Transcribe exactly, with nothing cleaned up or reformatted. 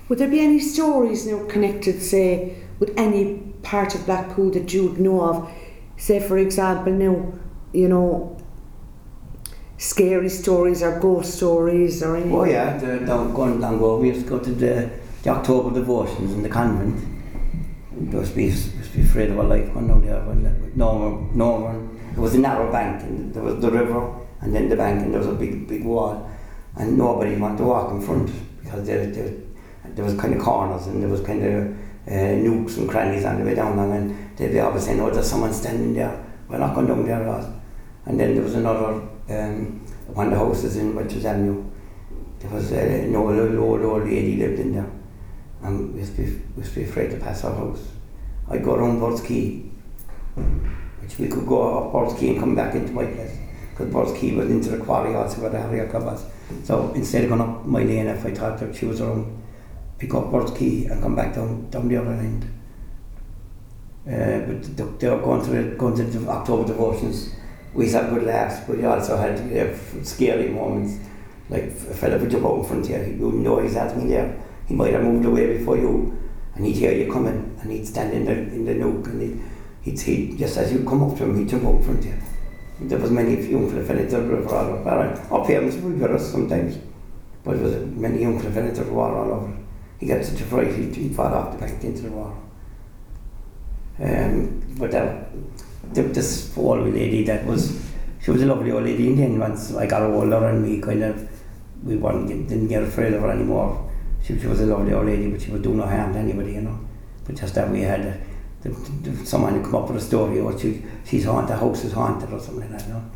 Would there be any stories now connected, say, with any part of Blackpool that you'd know of? Say, for example, now, you know, scary stories or ghost stories or anything? Oh yeah, the, down, going down go, we used to go to the, the October devotions in the convent. We used to be, used to be afraid of our life going down there. When, no one, no one. There was a narrow bank, and there was the river, and then the bank, and there was a big, big wall, and nobody wanted to walk in front because there, there, there was kind of corners, and there was kind of uh, nooks and crannies on the way down, and they'd be always saying, "Oh, there's someone standing there. We're not going down there at all." And then there was another um, one of the houses in Welch's Avenue. There was uh, an old, old, old, old lady lived in there, and we used to be, we used to be afraid to pass our house. I'd go around Bird's Quay, which we could go up Bird's Quay and come back into my place, because Bird's Quay was into the quarry also where the Harrier Club was. So instead of going up my lane, if I thought that she was around, pick up Bird's Quay and come back down, down the other end. Uh, but they, they were going to, the, going to the October devotions. We used to have good laughs, but we also had uh, scary moments. Like a fella would jump out in front of you, you wouldn't know he's asking there. He might have moved away before you, and he'd hear you coming, and he'd stand in the in the nook, and he'd, he'd, he'd just as you come up to him, he'd jump out in front of you. There was many young fellas that were all over. Our parents would be with us sometimes, but there was many young fellas that were all over. He got such a fright, he'd, he'd fall off the bank into the water. Um, but that, the, this old lady that was, she was a lovely old lady, and then once I got older and we kind of, we weren't, didn't get afraid of her anymore. She, she was a lovely old lady, but she would do no harm to anybody, you know. But just that we had uh, the, the, the, someone who come up with a story, or she, she's haunted, the house is haunted or something like that, you know.